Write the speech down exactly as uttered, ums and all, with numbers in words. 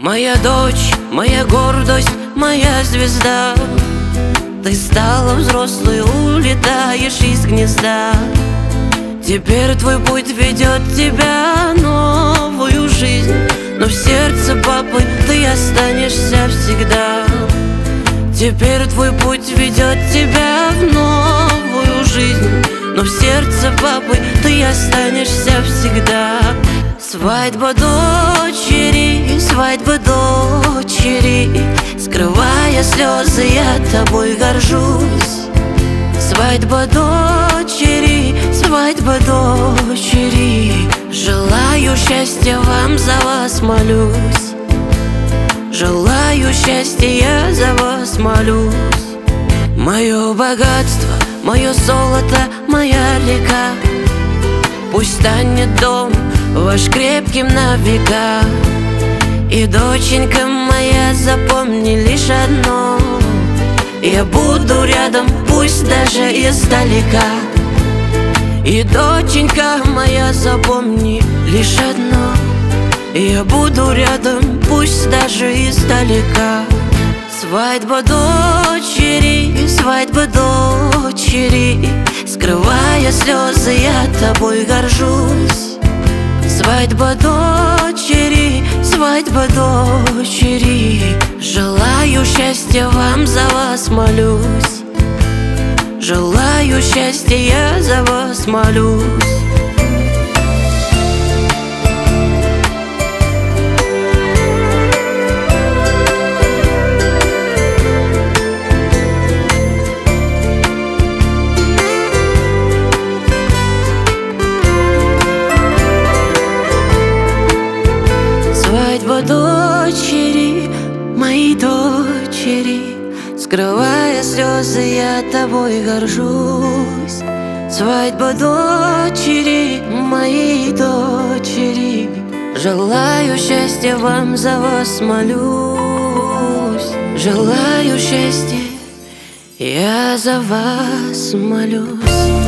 Моя дочь, моя гордость, моя звезда. Ты стала взрослой, улетаешь из гнезда. Теперь твой путь ведет тебя в новую жизнь, но в сердце папы ты останешься всегда. Теперь твой путь ведет тебя в новую жизнь, но в сердце папы ты останешься всегда. Свадьба дочери, свадьба дочери, скрывая слезы, я тобой горжусь. Свадьба дочери, свадьба дочери, желаю счастья вам, за вас молюсь. Желаю счастья, я за вас молюсь. Мое богатство, мое золото, моя река, пусть станет дом ваш крепким на века. И, доченька моя, запомни лишь одно: я буду рядом, пусть даже издалека. И, доченька моя, запомни лишь одно: я буду рядом, пусть даже издалека. Свадьба дочери, свадьба дочери, скрывая слезы, я тобой горжусь. Свадьба дочери, свадьба дочери, желаю счастья вам, за вас молюсь. Желаю счастья, я за вас молюсь. Свадьба дочери, моей дочери, скрывая слезы, я тобой горжусь. Свадьба дочери, моей дочери, желаю счастья вам, за вас молюсь. Желаю счастья, я за вас молюсь.